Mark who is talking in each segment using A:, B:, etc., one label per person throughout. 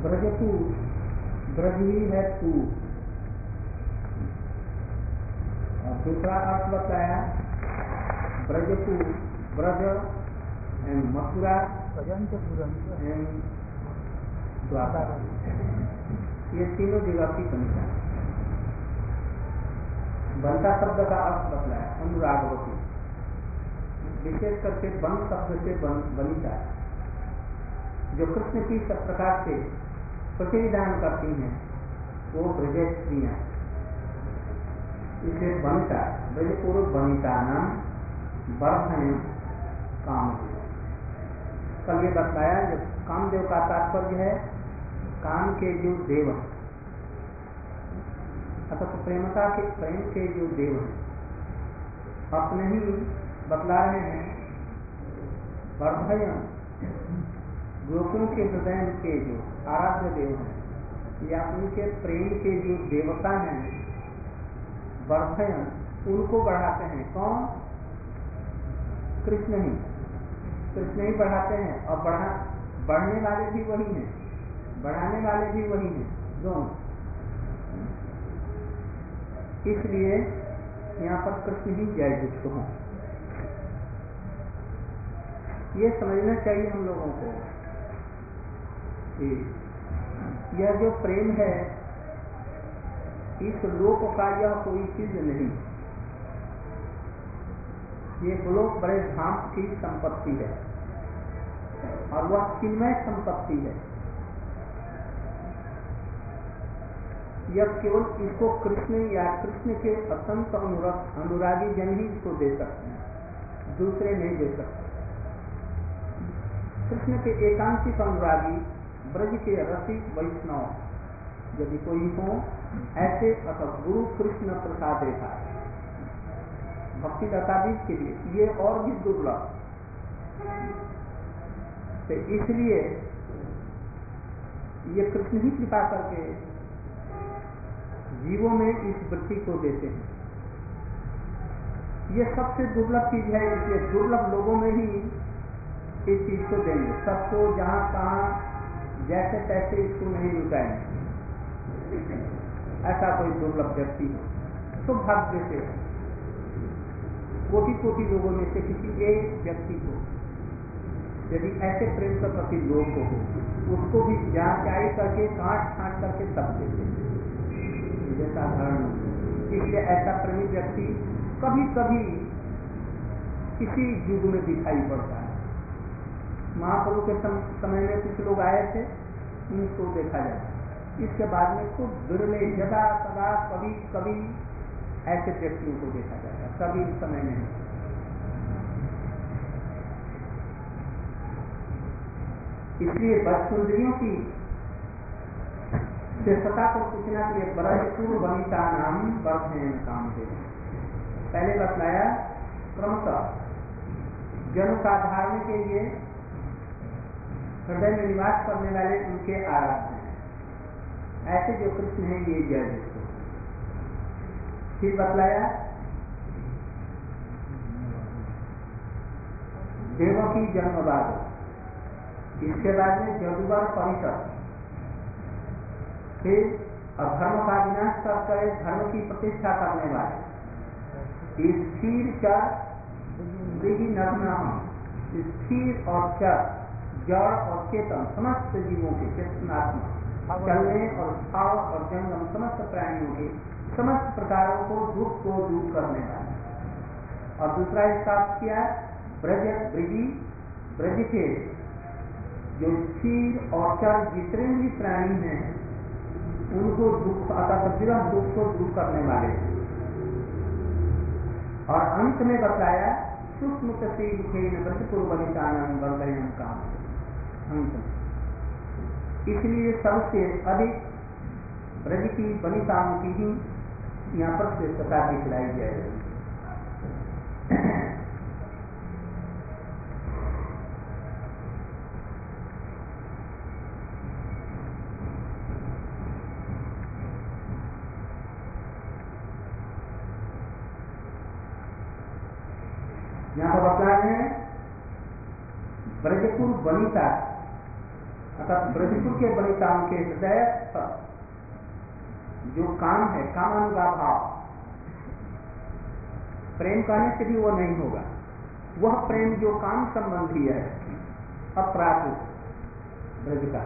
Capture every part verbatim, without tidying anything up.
A: ब्रजपुर, ब्रज ही है पूर। और दूसरा अर्थ बताया ब्रजपुर, ब्रज एंड मथुरा एंड द्वारका, ये तीनों जगह की संख्या। बंता शब्द का अर्थ बतलाया अनुरागवती, विशेष करके बन शब्द से बन, बनिता जो कृष्ण की सब प्रकार से प्रतिविधान करती हैं वो ब्रजेस्त्रियां, इसलिए बनिता ब्रजपूर्व बनिता नाम वर्धन कामदेव। कल ये बताया जो कामदेव का तात्पर्य है काम के जो देव हैं, अतः तो प्रेमता के प्रेम के जो देव हैं अपने ही बतला रहे हैं। वर्धयन गोपियों के हृदय के जो आराध्य देव हैं या उनके प्रेम के जो देवता हैं, वर्धयन उनको बढ़ाते हैं। कौन? कृष्ण ही, कृष्ण ही बढ़ाते हैं और बढ़ा बढ़ने वाले भी वही हैं, बढ़ाने वाले भी वही हैं, दोनों। इसलिए यहाँ पर कृष्ण ही जय युक्त हों, ये समझना चाहिए हम लोगों को कि यह जो प्रेम है इस लोक का यह कोई चीज नहीं, ये लोक बड़े धाम की संपत्ति है और वह चिन्मय संपत्ति है। यह केवल इसको कृष्ण या कृष्ण के अत्यंत अनुरागी जन ही इसको दे सकते हैं, दूसरे नहीं दे सकते। कृष्ण के एकांतिक अनुरागी ब्रज के रसिक वैष्णव यदि कोई हो ऐसे अथवा गुरु कृष्ण प्रसाद रेखा भक्ति दातादी के लिए ये और भी दुर्लभ। तो इसलिए ये कृष्ण ही कृपा करके जीवों में इस वृत्ति को देते हैं। ये सबसे दुर्लभ चीज है, इसलिए दुर्लभ लोगों में ही इस चीज को देंगे। सबको जहां तहां जैसे तैसे इसको नहीं लुटाएंगे। ऐसा कोई दुर्लभ व्यक्ति हो तो भाग्य से कोटि कोटि लोगों में से किसी एक व्यक्ति को यदि ऐसे प्रेम का प्रति लोग हो उसको भी जांचाई करके काट छांट करके सब देते जैसा धारण। इसलिए ऐसा प्रेमी व्यक्ति कभी कभी किसी युग में दिखाई पड़ता है। महाप्रभु के समय में कुछ लोग आए थे, उनको देखा जाता, इसके बाद में खूब बिरले जदा सदा कभी कभी ऐसे व्यक्तियों को देखा जाता, कभी इस समय नहीं। इसलिए बदसुंदरियों की श्रेष्ठता को पूछना के लिए ब्रजपूर्व वनिता नाम वर्धयन कामदेव पहले बतलाया। क्रमशः जन का धारण के लिए हृदय में निवास करने वाले उनके आराध्य हैं, ऐसे जो कृष्ण है ये जय जिसको। फिर बतलाया देवकी जन्मवाद, इसके बाद में जदुवर परिषद, फिर अधर्म का विनाश कर करे धर्म की प्रतिष्ठा करने वाले, स्थिर चर नग्न, स्थिर और चर जड़ और चेतन समस्त जीवों के चेतनात्मा चलने और भाव और जंगम समस्त प्राणियों के समस्त प्रकारों को दुख को दूर करने वाले। और दूसरा इसका किया ब्रज ब्रजी ब्रज के जो स्थिर और चर जितने भी प्राणी हैं उनको दुख अर्थात विरह दुख को दूर करने वाले। और अंत में बताया सूक्ष्म कसी मुखेन ब्रजपूर्व वनितानां वर्धयन काम। इसलिए सबसे अधिक ब्रज की वनिताओं की ही यहाँ पर श्रेष्ठता दिखलाई जाएगी। यहाँ पर बता रहे हैं ब्रजपूर्व वनिता अर्थात ब्रजपुर के बलिताओं के हृदय जो काम है, कामानुगा भाव, प्रेम करने से भी वो नहीं होगा। वह प्रेम जो काम संबंधी है, अपराकृत ब्रज का,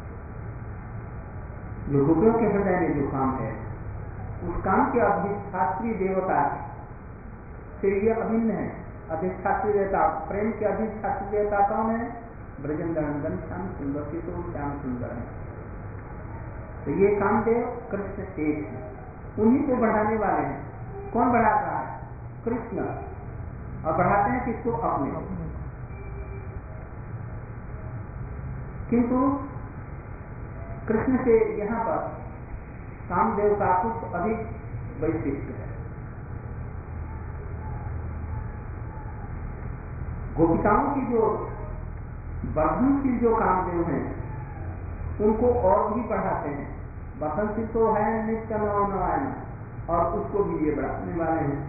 A: जो गोपियों के हृदय में जो काम है, उस काम के अधिष्ठात्री देवता से ये अभिन्न है। अधिष्ठात्री देवता, प्रेम के अधिष्ठात्री देवता कौन है? ब्रजेंद्र नंदन श्याम सुंदर, किशोर श्याम सुंदर है। तो ये कामदेव कृष्ण एक है, उन्हीं को बढ़ाने वाले हैं। कौन बढ़ाता है? कृष्ण। और बढ़ाते हैं किसको? अपने। किंतु कृष्ण से यहां पर कामदेव का कुछ अधिक वैशिष्ट है। गोपिकाओं की जो वर्धनशील जो कामदेव हैं, उनको और भी बढ़ाते हैं। वर्धनशील तो है नित्य नवायन, और उसको भी ये बढ़ाने वाले हैं।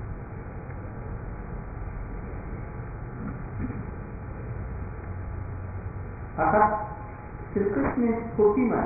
A: अर्थात श्री कृष्ण स्फूर्ति में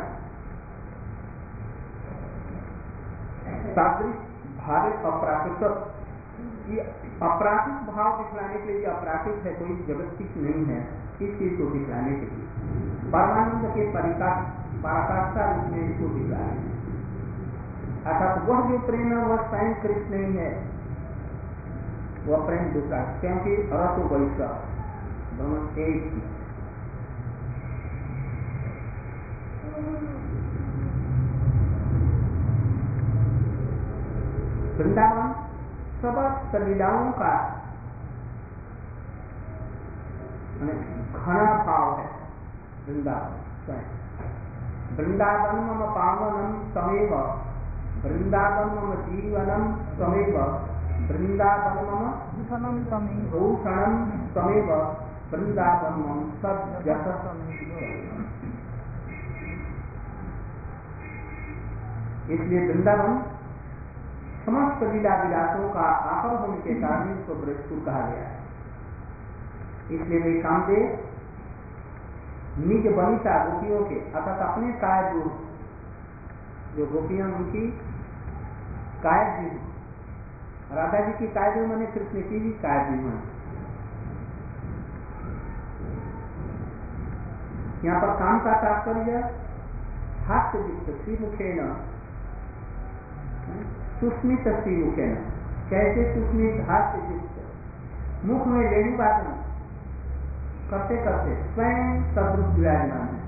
A: सादृश भाविक अप्राकृत, ये अपराकृत भाव दिखलाने के लिए, अपराकृत है, कोई जगतिक नहीं है, इस चीज को दिखलाने के लिए परमानंद के पराकाष्ठा रूप में इसको दिखलाने। अर्थात वह जो प्रेम है वह स्वयं कृष्ण नहीं है, वह प्रेम दूसरा, क्योंकि रसो वैसा दोनों एक ही। वृंदावन समस्त लीलाओं का घना भाव है। वृंदावन स्वयं, वृंदावन मम पावनम तमेव, वृंदावन मम जीवनम तमेव, वृंदावन मम भूषणम तमेव, वृंदावन मम सब जगत। इसलिए वृंदावन समस्त लीला विलासों का आकर होने के कारण इसको ब्रजपुर कहा गया है। इसलिए वे कामदेव निज बनिता गोपियों के, अर्थात अपने काय रूप, जो गोपियां उनकी काय जी, राधा जी की काय जी माने कृष्ण की भी काय जी माने। यहाँ पर काम का तात्पर्य हास्य युक्त श्रीमुखे न सुस्मित श्रीमुखे न, कैसे सुस्मित हास्य युक्त मुख में लेनी वादन करते करते स्वयं सदरूप विराजमान है।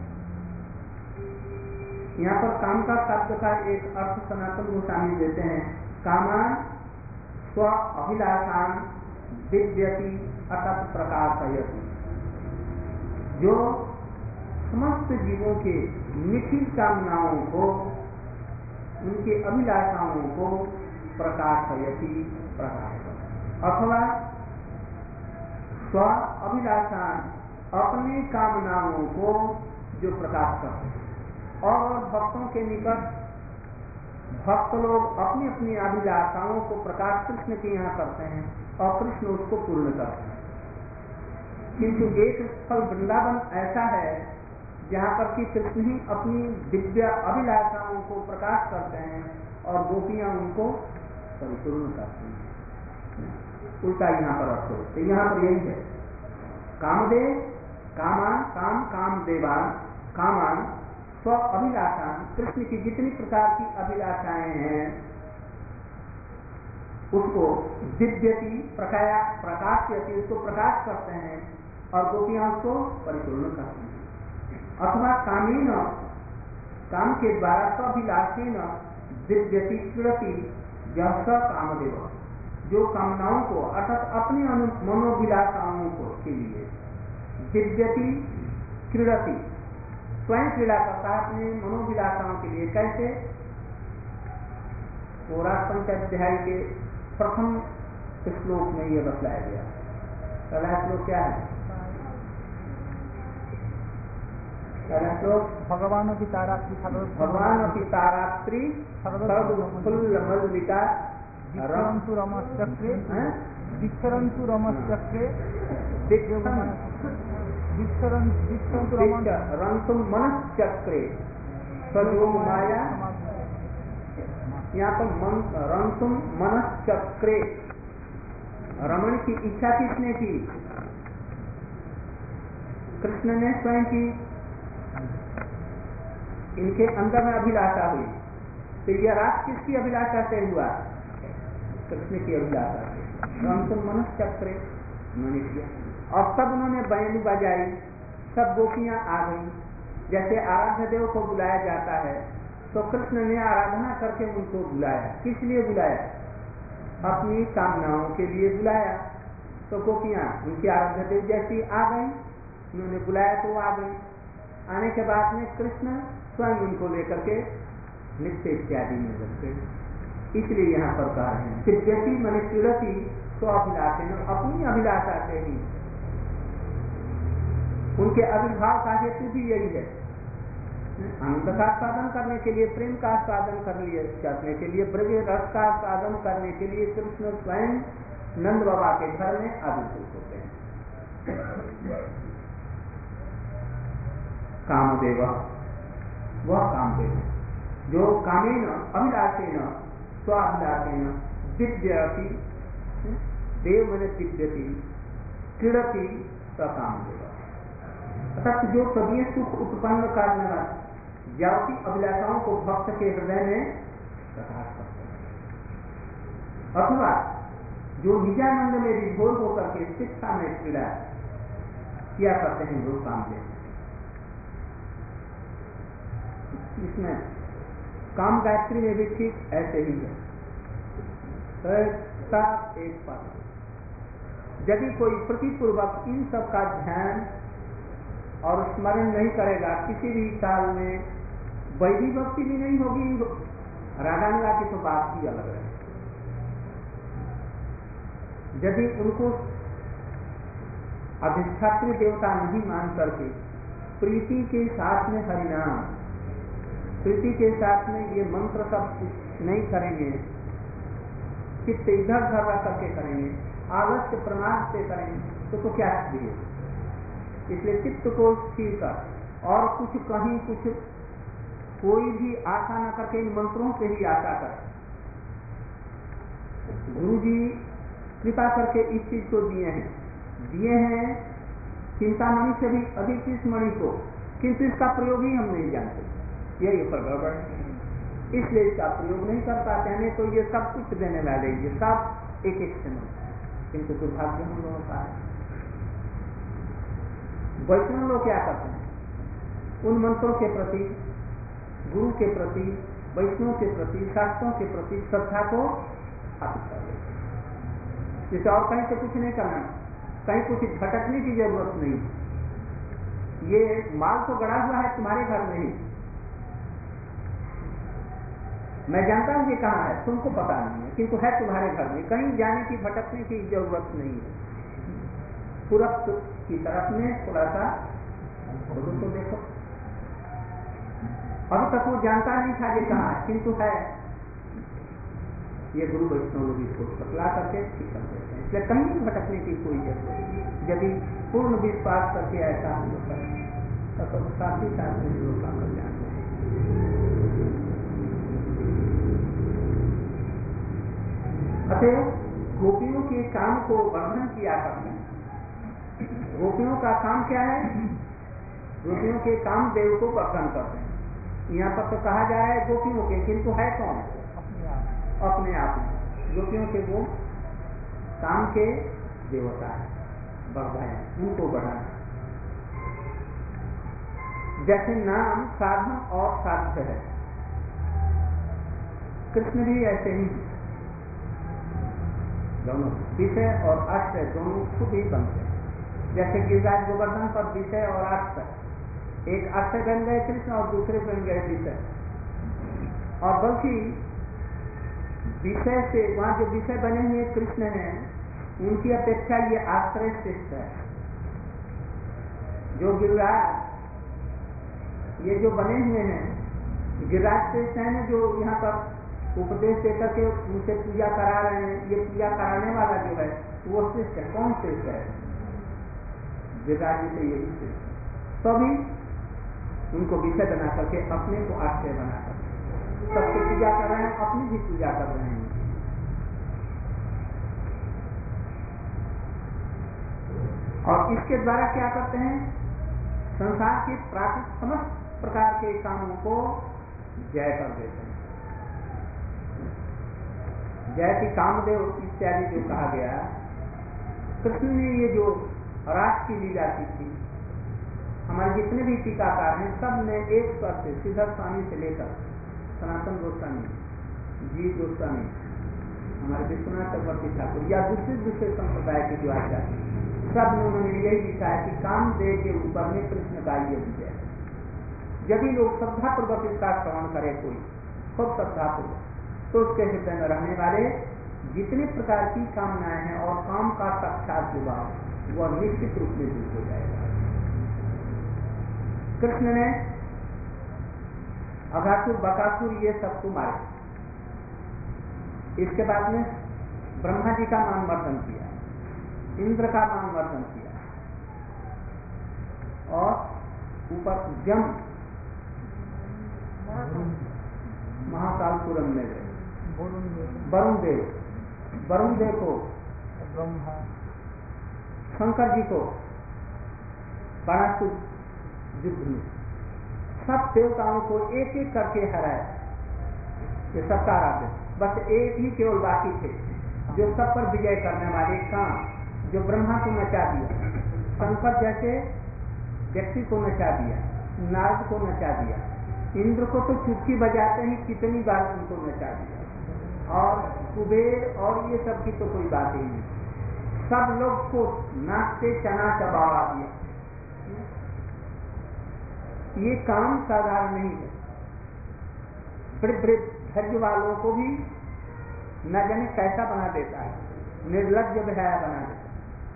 A: यहाँ पर काम का शब्द का एक अर्थ सनातन गोस्वामी देते हैं, कामान स्व अभिलाषान दिव्यति अतत प्रकाशयति, जो समस्त जीवों के निखिल कामनाओं को, उनके अभिलाषाओं को प्रकाशयति, प्रकाश, अथवा स्व अभिलाषान अपनी कामनाओं को जो प्रकाश करते हैं, और भक्तों के निकट भक्त लोग अपनी अपनी अभिलाषाओं को प्रकाश कृष्ण के यहाँ करते हैं और कृष्ण उसको पूर्ण करते हैं। किंतु एक स्थल वृंदावन ऐसा है जहाँ पर कि कृष्ण ही अपनी दिव्य अभिलाषाओं को प्रकाश करते हैं और गोपियां उनको परिपूर्ण करती हैं। उल्टा यहाँ पर अर्थ हो, तो यहाँ पर यही है, कामदेव कामान, काम काम देवान, कामान स्व अभिलाषान, कृष्ण की जितनी प्रकार की अभिलाषाएं हैं उसको दिव्यति प्रकाया प्रकाशयति, उसको प्रकाश करते हैं और गोपियां उसको परिपूर्ण करती हैं। अथवा कामेन, काम के द्वारा स्वाभिलाषेन दिव्यति क्रीडति, यह स कामदेव, जो कामनाओं को अर्थात अपनी मनोभिलाषाओं को के लिए दिव्यति क्रीडति, स्वयं क्रीड़ा करता है अपने मनोभिलाषाओं के लिए। कैसे? पौराण पंचाध्याय के प्रथम श्लोक में यह बतलाया गया। पहला श्लोक क्या है? पहला श्लोक,
B: भगवान की तारात्रि,
A: भगवान की तारात्रि सर्वफुल्लमल्लिका
B: दिक्षरन्तु रमश्चक्रे, दिक्षरन्तु रमश्चक्रे, विस्तरण विस्तरण रमण
A: रंतुम मनश्चक्रे स्वयोग माया। यहाँ पर मन रंतुम मनश्चक्रे, रमण की इच्छा किसने की? कृष्ण ने स्वयं की। इनके अंदर में अभिलाषा हुई, तो यह राग किसकी अभिलाषा से हुआ? कृष्ण की अभिलाषा से। रंतुम मनश्चक्रे उन्होंने किया, और तब उन्होंने बैन बजाई, सब गोपियां आ गई। जैसे आराध्य देव को बुलाया जाता है, तो कृष्ण ने आराधना करके उनको बुलाया। किस लिए बुलाया? अपनी कामनाओं के लिए बुलाया। तो गोपियां उनकी आराध्य देव जैसी आ गई, उन्होंने बुलाया तो आ गई। आने के बाद में कृष्ण स्वयं उनको लेकर के नित्य इत्यादि में लग गए। इसलिए यहाँ पर कहा है सिद्धति मन पीड़ती तो अभिलाषे, अपनी अभिलाषा से ही। उनके आविर्भाव का हेतु भी यही है, आनंद का आस्वादन करने के लिए, प्रेम का आस्वादन कर लिए करने के लिए, ब्रज रस का आस्वादन करने के लिए कृष्ण स्वयं नंद बाबा के घर में आविर्भूत होते हैं। कामदेव, वह कामदेव जो कामेन अभिलाषेन स्वाभिलाषेन दिव्यति, देव मन दिव्यति क्रीडति स कामदेव। अर्थात जो सभी सुख उत्पन्न करने वाला जाति अभिलाषाओं को भक्त के हृदय में प्रकाश करते हैं, अथवा जो निजानंद में विभोर होकर के शिक्षा में क्रीड़ा किया करते हैं, वो कामदेव। इसमें काम गायत्री में भी ठीक ऐसे ही है। तो एक पद यदि कोई प्रतिपूर्वक इन सब का ध्यान और स्मरण नहीं करेगा, किसी भी काल में वैदिक भक्ति भी नहीं होगी, रागानुगा की तो बात ही अलग है। यदि उनको अधिष्ठात्री देवता नहीं मान करके प्रीति के साथ में हरिनाम, प्रीति के साथ में ये मंत्र सब नहीं करेंगे, चित्त इधर उधर रख करके करेंगे, आलस्य प्रमाद से करेंगे, तो, तो क्या चाहिए? इसलिए चित्त को स्थिर कर और कुछ कहीं कुछ कोई भी आशा न करके इन मंत्रों से ही आशा कर। गुरु जी कृपा करके इस चीज को दिए हैं, दिए हैं चिंतामणि से भी अधिक इस मणि को, किंतु इसका प्रयोग ही हम नहीं जानते। यही ऊपर गड़बड़ है, इसलिए इसका प्रयोग नहीं कर पाते हैं। नहीं तो ये सब कुछ देने वाले, ये सब एक एक से मिलता है, किंतु दुर्भाग्य हम लोगों का है। वैष्णव लोग क्या करते हैं? उन मंत्रों के प्रति, गुरु के प्रति, वैष्णव के प्रति, शास्त्रों के प्रति श्रद्धा को स्थापित कर देते हैं। जैसे और कहीं से कुछ नहीं करना, कहीं कुछ भटकने की जरूरत नहीं। ये माल तो गड़ा हुआ है तुम्हारे घर में ही, मैं जानता हूं कि कहाँ है, तुमको पता नहीं है, किंतु है तुम्हारे घर में। कहीं जाने की, भटकने की जरूरत नहीं है। पूरब की तरफ में थोड़ा सा गुरु को देखो, अभी तक वो जानता नहीं था कि कहाँ है, किंतु है। ये गुरु वैष्णव लोग इसको पतला करके ठीक कर देते हैं। इसलिए कहीं भटकने की कोई जरूरत नहीं। यदि पूर्ण विश्वास करके ऐसा हम लोग करें तो साथ ही साथ में लोग का कल्याण है। अतः गोपियों के काम को वर्णन किया करते हैं। गोपियों का काम क्या है? गोपियों के काम देव को वर्णन करते हैं। यहाँ पर तो कहा जा रहा है गोपियों के, किंतु है कौन? अपने आप में गोपियों के वो काम के देवता है, बढ़ाए उनको बढ़ाना। जैसे नाम साधन और साध्य है, कृष्ण भी ऐसे ही दोनों विषय और आश्रय दोनों खुद ही बनते हैं। जैसे गिरिराज गोवर्धन पर विषय और आश्रय, एक आश्रय बन गए कृष्ण और दूसरे बन गए विषय। और बल्कि विषय से वहां जो विषय बने हुए कृष्ण हैं, उनकी अपेक्षा ये आश्रय श्रेष्ठ है। जो गिरिराज ये जो बने हुए हैं, गिरिराज श्रेष्ठ है, जो यहाँ पर उपदेश देकर के उनसे पूजा करा रहे हैं, ये पूजा कराने वाला जो है वो श्रेष्ठ है। कौन श्रेष्ठ है? विराजी से यही से सभी उनको विषय बना करके अपने को आश्रय बना करके सबको पूजा कर रहे हैं, अपनी भी पूजा कर रहे हैं। और इसके द्वारा क्या करते हैं, संसार के प्राकृतिक समस्त प्रकार के कामों को जय कर देते हैं। जैसे कामदेव इत्यादि जो कहा गया, कृष्ण ने ये जो रास की लीला की थी, हमारे जितने भी टीकाकार हैं सब ने एक स्वर से सिद्धार्थ स्वामी से लेकर सनातन गोस्वामी, जी गोस्वामी, हमारे विश्वनाथ चक्रवर्ती ठाकुर या दूसरे दूसरे संप्रदाय के जो आचार्य, सब ने उन्होंने यही लिखा है कि कामदेव के ऊपर में कृष्ण का ये विजय है। यदि लोग श्रद्धापूर्वक इसका श्रवण करे, कोई खूब श्रद्धापूर्वक, तो उसके हृदय में रहने वाले जितने प्रकार की कामनाएं हैं और काम का साक्षात विभाव वह निश्चित रूप में दूर हो जाएगा। कृष्ण ने अघासुर, बकासुर ये सबको मारे। इसके बाद में ब्रह्मा जी का मान वर्धन किया, इंद्र का मान वर्धन किया और ऊपर जम महाकालपुरम में गए। वरुण देव, वरुण देव को
B: ब्रह्मा,
A: शंकर जी को बाणासुर युद्ध में सब देवताओं को एक एक करके हराया। ये सबका आराध्य, बस एक ही केवल बाकी थे जो सब पर विजय करने वाले, काम जो ब्रह्मा को नचा दिया, शंकर जैसे व्यक्ति को नचा दिया, नारद को नचा दिया, इंद्र को तो चुटकी बजाते ही कितनी बार उनको नचा दिया, और कुबेर और ये सब की तो कोई बात ही नहीं। सब लोग को नाक से चना चबावा दिया। ये काम साधारण नहीं है। बड़े बड़े धैर्य वालों को भी न जाने कैसा बना देता है, निर्लज्ज बेहया बना देता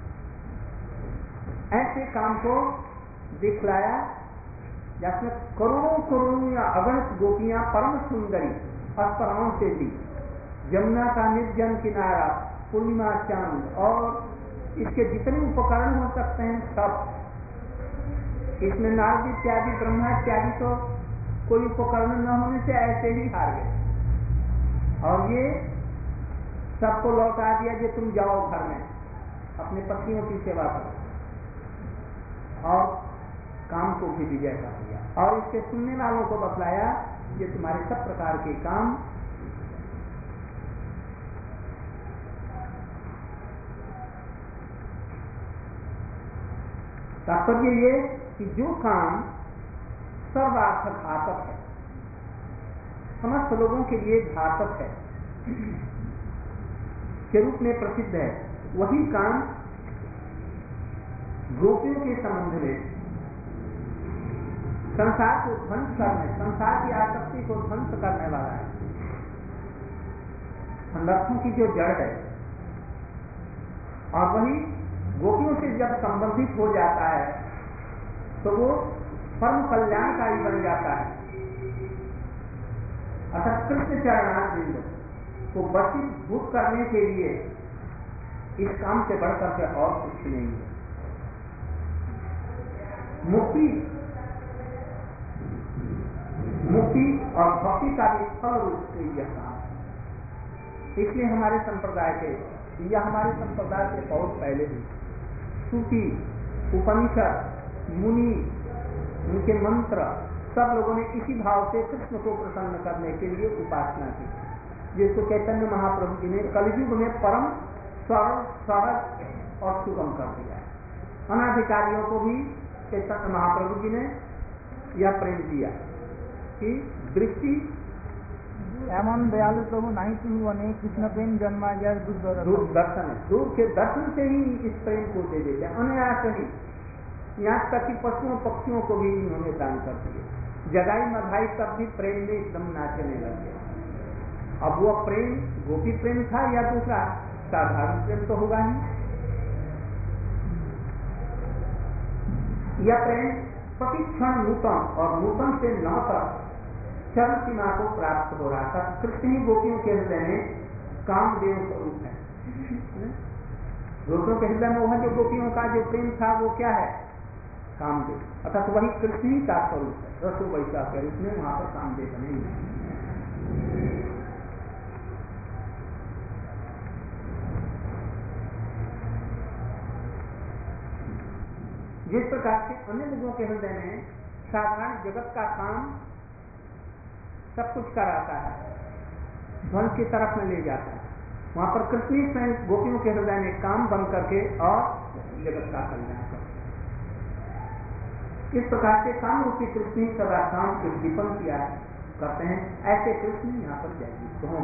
A: है। ऐसे काम को दिखलाया जिसमें करोड़ों करोड़ों या अगणित गोपियां परम सुंदरी अस्पराओं से दी, यमुना का निर्जन किनारा, पूर्णिमा चांद और इसके जितने उपकरण हो सकते हैं सब, इसमें नारद इत्यादि, ब्रह्मा इत्यादि तो कोई उपकरण न होने से ऐसे ही हार गए। और ये सबको लौटा दिया कि तुम जाओ घर में अपने पत्नियों की सेवा करो, और काम को भी विजय कर दिया। और इसके सुनने वालों को बतलाया ये तुम्हारे सब प्रकार के काम तात्पर्य ये कि जो काम सर्वार्थ घातक है, समस्त लोगों के लिए घातक है के रूप में प्रसिद्ध है, वही काम गोपियों के संबंध में संसार को ध्वंस करने, संसार की आसक्ति को ध्वंस करने वाला है, संदर्भों की जो जड़ है। और वही गोपियों से जब संबंधित हो जाता है तो वो परम कल्याणकारी बन जाता है। अर्थात कृष्ण चरणारविंद को वशीभूत करने के लिए इस काम से बढ़कर के और कुछ नहीं है। मुक्ति मुक्ति और भक्ति का भी फल रूप से यह काम। इसलिए हमारे संप्रदाय के या हमारे संप्रदाय से बहुत पहले भी श्रुति, उपनिषद, मुनि, उनके मंत्र, सब लोगों ने इसी भाव से कृष्ण को प्रसन्न करने के लिए उपासना की, जिसको चैतन्य महाप्रभु जी ने कलयुग में परम सरल सरल और सुगम कर दिया। अनाधिकारियों को भी चैतन्य महाप्रभु जी ने यह प्रेम दिया कि दृष्टि
B: एमन दयालु प्रभु नहीं तुम बने कृष्ण प्रेम जन्मा जाए दूर
A: दूर दर्शन है, दूर के दर्शन से ही इस प्रेम को दे देते हैं, अनायास ही। यहाँ तक कि पशुओं पक्षियों को भी इन्होंने दान कर दिए। जगाई मधाई तब भी प्रेम में एकदम नाचने लगे। अब वो प्रेम गोपी प्रेम था या दूसरा साधारण प्रेम तो होगा नहीं। यह प्रेम प्रतिक्षण नूतन और नूतन से नवतर चरम सीमा को प्राप्त हो रहा था। कृष्ण ही गोपियों के हृदय में कामदेव स्वरूप है। दूसरों के हृदय में वह जो गोपियों का जो प्रेम था वो क्या है? कामदेव, अर्थात वही कृष्ण ही का स्वरूप है, रसो वैसा के रूप में वहां पर कामदेव बने हुए। जिस प्रकार से अन्य लोगों के हृदय में साधारण जगत का काम सब कुछ कराता है, ध्वंस की तरफ में ले जाता है, वहां पर कृष्ण स्वयं गोपियों के हृदय में काम बन करके और जगत का कल्याण करते। इस प्रकार से काम रूपी कृष्ण ही सदा काम के दीपन किया करते हैं। ऐसे कृष्ण यहाँ पर जययुक्त हों।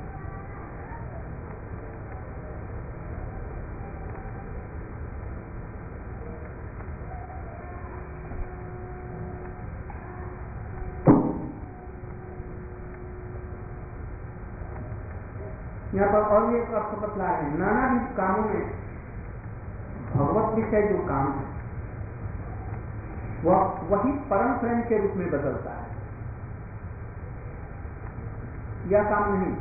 A: यहाँ पर और भी एक अर्थ बतला है, नाना भी कामों में भगवत विषय जो काम है वह वही परम प्रेम के रूप में बदलता है। यह काम नहीं,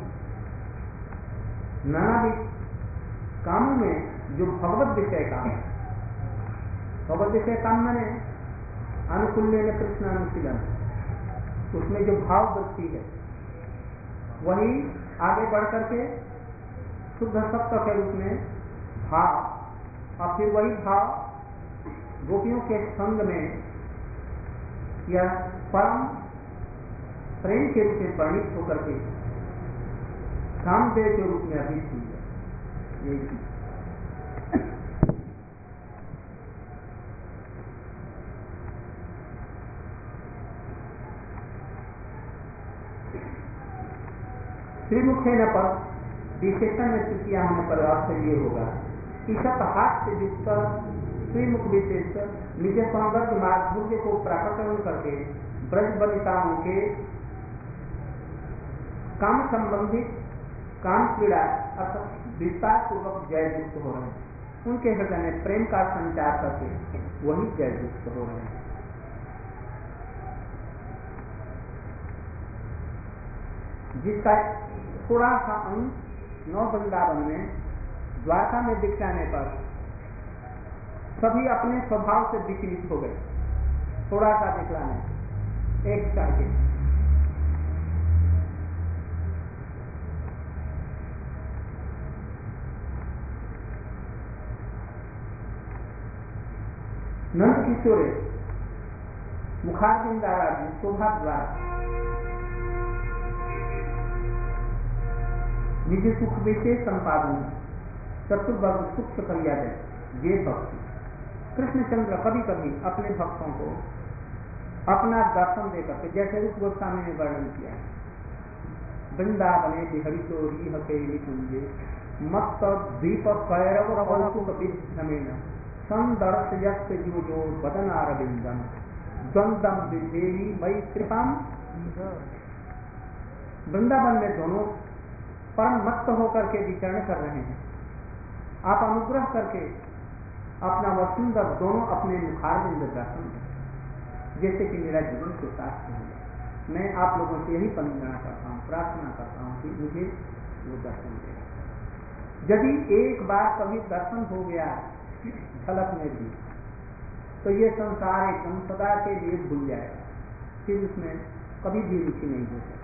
A: नाना भी कामों में जो भगवत विषय काम है, भगवत विषय काम मैंने अनुकूल्य में कृष्ण अनुशीलन, उसमें जो भाव वृत्ति है वही आगे बढ़ करके शुद्ध सत्य के रूप में भाव, और फिर वही भाव गोपियों के संग में यह परम प्रेम के रूप में परिणित होकर के कामदेव के रूप में अभित हुई है। यही श्रीमुखे न पर विशेषण में तृतीया होने पर अर्थ ये होगा कि सतहास से युक्त श्रीमुख विशेष निज सौंदर्य माधुर्य को प्रकटन करके ब्रज वनिताओं के काम संबंधित काम पीड़ा अर्थात विस्तार पूर्वक जययुक्त हो रहे हैं। उनके हृदय में प्रेम का संचार करके वही जययुक्त हो रहे हैं। जिसका थोड़ा सा अंश नौ वृंदावन में द्वारका में दिखाने पर सभी अपने स्वभाव से विचलित हो गए। थोड़ा सा दिखलाने एक करके नंद किशोरे मुखारबिंद आराधन शोभा द्वारा निज सुख विशेष संपादन चतुर्वर्ग सुख करिया जाए ये भक्ति। कृष्णचंद्र कभी कभी अपने भक्तों को अपना दर्शन देकर के, जैसे रूप गोस्वामी ने वर्णन किया, वृंदावने बिहरितो रिहते निकुंजे मत्त द्वीप कैरव कौतुक विधमेन संदर्शयत् जो जो वदनारविंदम द्वंद्वम विधेयी मयि कृपाम। वृंदावन में दोनों परम मत्त होकर के विचरण कर रहे हैं। आप अनुग्रह करके अपना वह सुंदर दोनों अपने मुखारबिंद दर्शन करें, जैसे कि मेरा जीवन के साथ है। मैं आप लोगों से यही वंदना करता हूँ, प्रार्थना करता हूँ कि मुझे वो दर्शन दे। यदि एक बार कभी दर्शन हो गया झलक में भी, तो ये संसार एकदम सदा के लिए भूल जाएगा, फिर उसमें कभी भी रुचि नहीं हो सकती।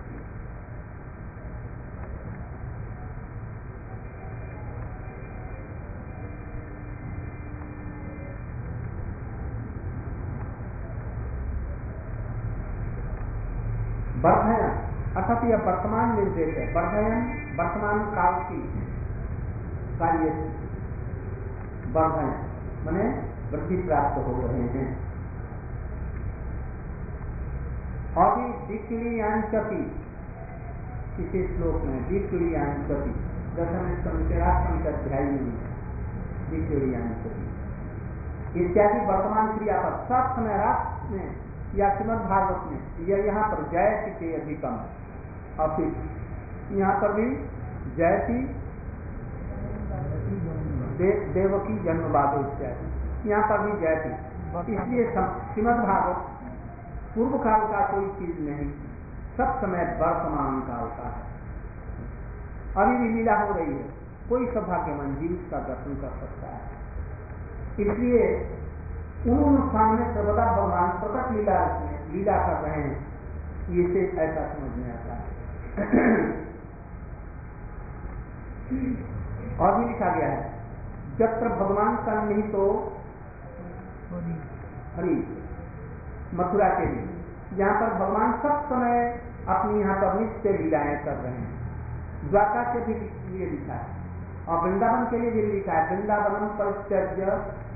A: वर्धयन अर्थात यह वर्तमान निर्देश है। वर्धयन वर्तमान काल की कार्य वर्धयन माने वृद्धि प्राप्त हो रहे हैं। और भी विक्रियांचति इसी श्लोक में विक्रियांचति दशम स्कंद के अध्याय में विक्रियांचति इत्यादि वर्तमान क्रिया पर सब समय रात में या श्रीमद् भागवत में या यहाँ पर जयति के अधिकम, और फिर यहाँ पर भी जयति दे, देवकी जन्म बाधो इत्यादि, यहाँ पर भी जयति। इसलिए श्रीमद् भागवत पूर्व काल का कोई चीज नहीं, सब समय वर्तमान काल का है। अभी भी लीला हो रही है, कोई सौभाग्यवान जीव उसका दर्शन कर सकता है। इसलिए उन स्थान में सर्वदा भगवान प्रकट लीला लीला कर रहे हैं, ये से ऐसा समझ में आता है। और भी लिखा गया है, जत्र भगवान का नहीं तो हरि, मथुरा के लिए, जहाँ पर भगवान सब समय अपनी यहाँ पर नित्य लीलाएं कर रहे हैं। द्वारका के भी लिए लिखा है और वृंदावन के लिए भी लिखा है, वृंदावनम परित्यज्य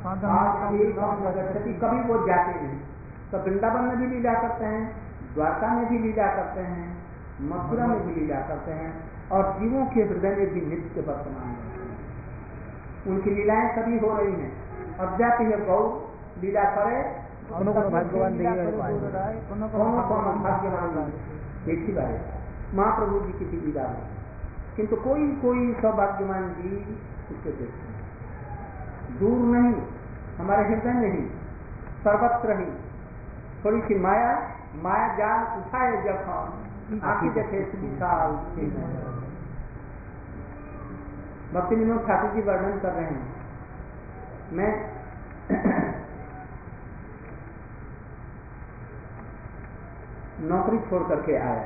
A: कभी वो जाते नहीं। तो वृंदावन में भी लीला करते हैं, द्वारका में भी लीला करते हैं, मथुरा में भी लीला करते हैं, और जीवों के हृदय में भी नित्य वर्तमान रहते हैं। उनकी लीलाएं सभी हो रही हैं। अब जाती है गौ लीला करे,
B: कोनो कोनो भाग्यवान
A: भाग्यवान एक ही बात, महाप्रभु जी की भी लीला है, किंतु कोई कोई सौभाग्यवान जी उसके देखते हैं। दूर नहीं, हमारे हृदय में ही, सर्वत्र ही। थोड़ी सी माया माया जाल उठाए जब आखिर देखे विशाल भक्ति विनोद ठाकुर जी वर्णन कर रहे हैं। मैं नौकरी छोड़ करके आया,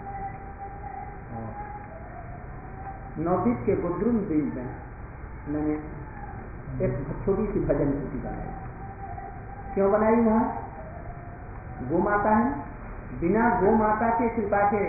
A: नवदीप के गुद्रुम द्वीप में मैंने एक छोटी सी भजन कुटी बनाई। क्यों बनाई? वहां गो माता है, बिना गो माता के कृपा के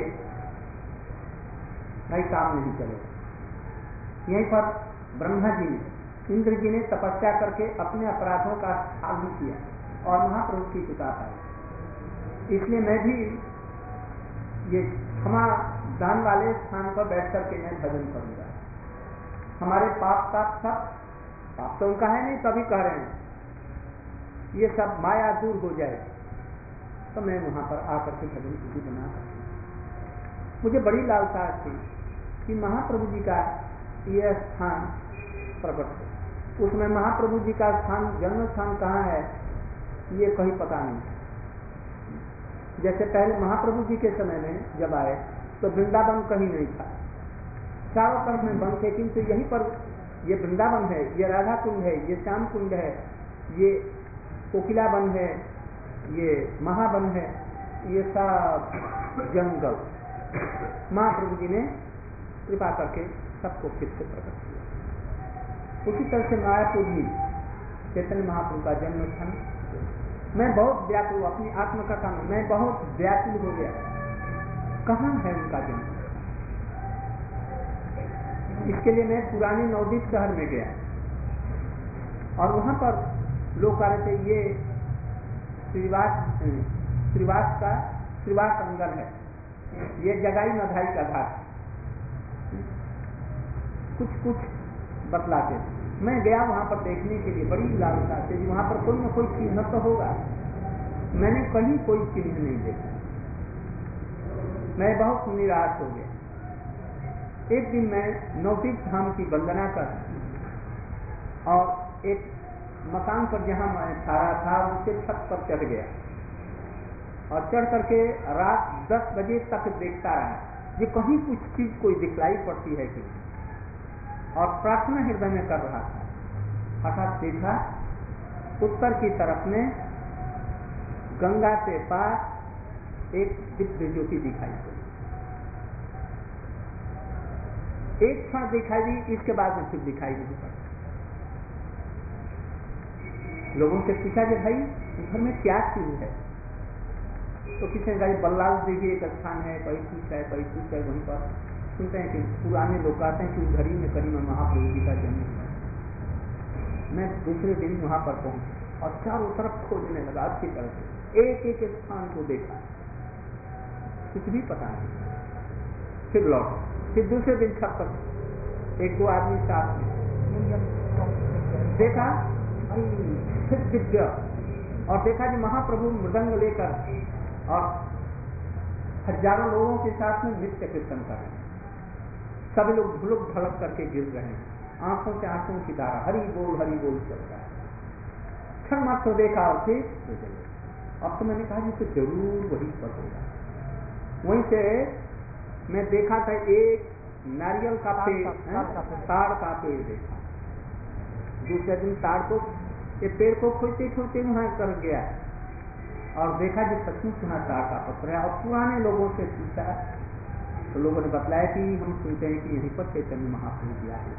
A: भाई काम नहीं चलेगा। यहीं पर ब्रह्मा जी ने, इंद्र जी ने तपस्या करके अपने अपराधों का क्षालन किया और महाप्रभु की कृपा पाई। इसलिए मैं भी ये क्षमा दान वाले स्थान पर बैठ करके मैं भजन करूंगा। हमारे पाप का सब पाप तो उनका है नहीं, तभी कह रहे हैं ये सब माया दूर हो जाए, तो मैं वहां पर आकर के भजन कुटी बना सकती। मुझे बड़ी लालसा थी कि महाप्रभु जी का यह स्थान प्रकट हो। उसमें महाप्रभु जी का स्थान, जन्म स्थान कहाँ है ये कहीं पता नहीं। जैसे पहले महाप्रभु जी के समय में जब आए तो वृंदावन कहीं नहीं था, चारों तरफ में वन थे, किंतु यहीं पर ये वृंदावन है, ये राधा कुंड है, ये श्याम कुंड है, ये कोकिला वन है, ये महावन है, ये सब जंगल महाप्रभु जी ने कृपा करके सबको फिर से प्रकट किया। उसी तरह से मायापुर भी चैतन्य महाप्रभु का जन्म स्थान। मैं बहुत व्याकुल, अपनी आत्मकथा में मैं बहुत व्याकुल हो गया, कहाँ है उनका जन्म। इसके लिए मैं पुराने नवदीप शहर में गया और वहां पर लोग कह रहे थे ये श्रीवास श्रीवास का श्रीवास अंगन है, ये जगाई नधाई का घाट, कुछ कुछ बतलाते। मैं गया वहां पर देखने के लिए, बड़ी लालसा से, वहां पर कोई न कोई चिन्ह तो होगा। मैंने कहीं कोई चिन्ह नहीं देखा, मैं बहुत निराश हो गया। एक दिन मैं नवदीप धाम की वंदना कर और एक मकान पर जहां मैं ठहरा था उसके छत पर चढ़ गया और चढ़ करके रात दस बजे तक देखता रहा कि कहीं कुछ चीज कोई दिखलाई पड़ती है कि, और प्रार्थना हृदय में कर रहा था। हठात देखा उत्तर की तरफ में गंगा से पार एक दिव्य ज्योति दिखाई दी। एक क्षण दिखाई दी, इसके बाद में फिर दिखाई नहीं पड़ा। लोगों से पूछा कि भाई घर में क्या चीज है, तो किसी ने बल्लाल देवी एक स्थान है, कोई कुछ है, कोई कुछ है। वहीं पर सुनते हैं कि पुराने लोग कहते हैं कि उस घड़ी में करीब में महाप्रभु जी का जन्म हुआ। मैं दूसरे दिन वहां पर पहुंचा और चारों तरफ खोजने लगा अच्छी तरह से, एक एक स्थान को देखा, कुछ भी पता नहीं। फिर लौट, फिर दूसरे दिन छत पर एक दो आदमी साथ में देखा, फिर दिव्य, और देखा कि महाप्रभु मृदंग लेकर और हजारों लोगों के साथ में नृत्य कीर्तन कर रहे हैं। सभी लोग धुलक धड़क करके गिर रहे हैं, आंखों से आंखों की धारा, हरि बोल हरि बोल चल रहा है। क्षण मात्र देखा और फिर अब तो मैंने कहा कि जरूर वही पर होगा। वहीं से मैं देखा था एक नारियल का
B: ताड़
A: पेड़,
B: का- ताड़ का पेड़।
A: ताड़ का पेड़ देखा। दूसरे दिन ताड़ को, ये पेड़ को खोजते खोजते वहां कर गया और देखा कि सचमुच वहां ताड़ का पत्र है। और पुराने लोगों से पूछा तो लोगों ने बतलाया कि हम सुनते हैं कि यहीं पर चैतन्य महाप्रभु जी आए।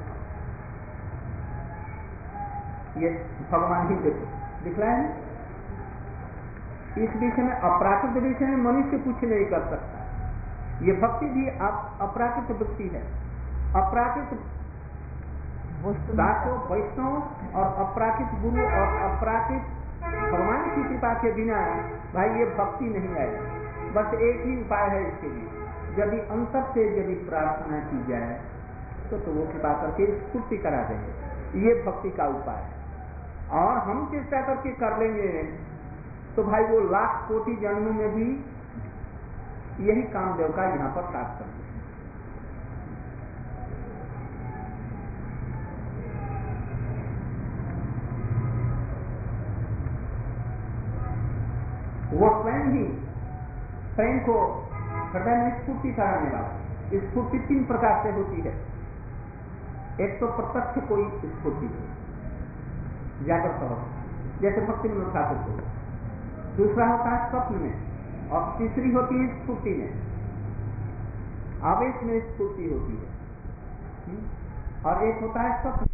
A: ये भगवान ही देखो दिखलाया है। इस विषय में अपराकृत विषय में मनुष्य कुछ नहीं कर सकता। ये भक्ति भी आप अपराकृत वृत्ति है। अपराकृत दासों वैष्णव और अपराकृत गुरु और अपराकृत भगवान की कृपा के बिना भाई ये भक्ति नहीं आएगी। बस एक ही उपाय है इसके लिए, यदि अंतर से यदि प्रार्थना की जाए तो, तो वो कृपा करके स्फूर्ति करा देंगे। ये भक्ति का उपाय है। और हम चेष्टा करके कर लेंगे तो भाई वो लाख कोटि जन्म में भी यही कामदेव का यहाँ पर साथ कर देंगे। वो स्वयं ही स्वयं को हृदय में स्फूर्ति कराने वाला। स्फूर्ति तीन प्रकार से होती है। एक तो प्रत्यक्ष कोई स्फूर्ति जागृत अवस्था, जैसे भक्ति विनोद ठाकुर को। दूसरा होता है स्वप्न में, और तीसरी होती है स्फूर्ति में, आवेश में स्फूर्ति होती है। और एक होता है स्वप्न।